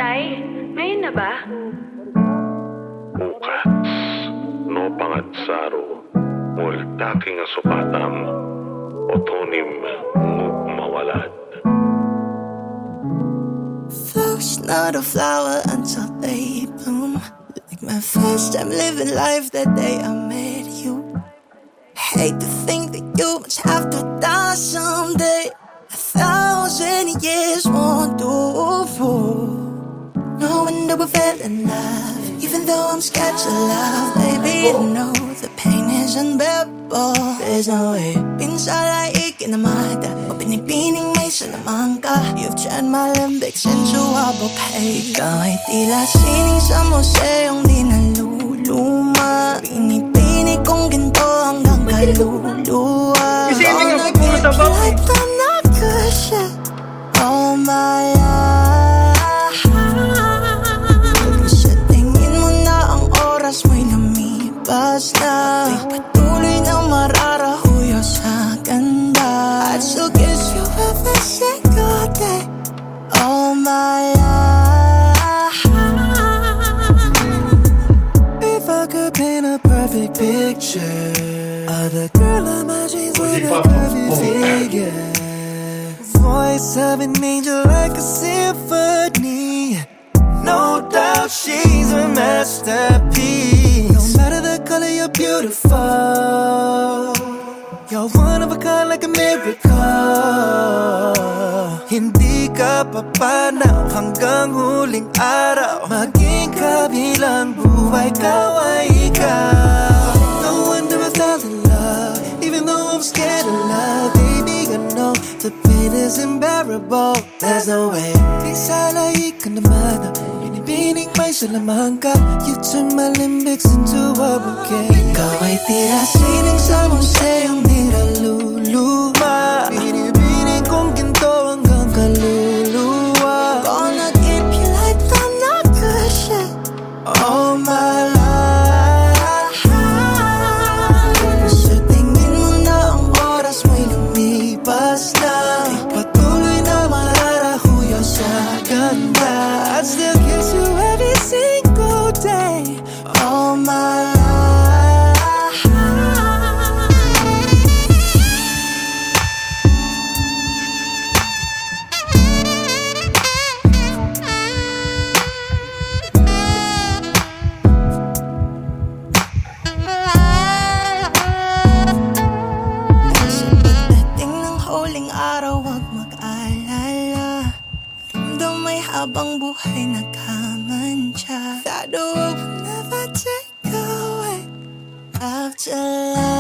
Tay, ngayon na ba? Bukas, no pangatsaro, multaking asupatam, otonim mawalad. Flowers not a flower until they bloom. Like my first time living life that day I met you. Hate to think that you must have to die someday. 1,000 years won't do for no wonder we fell in love. Even though I'm scared to love, baby, I know the pain is unbearable. There's no way pinsala ikinamada o pinipining may salamang ka. You've turned my limbics into a bouquet. Ikaw ay tila sining sa museong di naluluma. Pinipini kong ginto hanggang kaluluwa. Isipin nga puro sabaw. Like I'm not good shit all my life. Sa tingin mo na ang oras mo'y lumipas na. Di patuloy na mararahuyo sa ganda. I'd still kiss you every single day all my life. If I could paint a perfect picture of the girl of my dreams with a perfect figure, voice of an angel like a symphony. No doubt she's a masterpiece. No matter the color, you're beautiful. You're one of a kind like a miracle. Hindi ka papanaw hanggang huling araw. Maging kabilang buhay, ikaw ay ikaw. No wonder I fell in love, even though I'm scared of love. Baby, I know the pain is unbearable. There's no way isalay ka naman. Binibining may salamang ka. You turn my limbics into a bouquet. Ikaw ay tira sining sa museong niluluma. Binibining kong ginto hanggang kaluluwa. Gonna keep you like I'm not good shit all my life. Sa tingin mo na ang oras mo'y lumipas na. Di patuloy na mararahuyo sa ganda. I'd still kiss you every single day all my life. Sa pagdating ng huling araw, huwag mag-alala. Ramdam may habang buhay nagkamantya. That the world will never take away after life.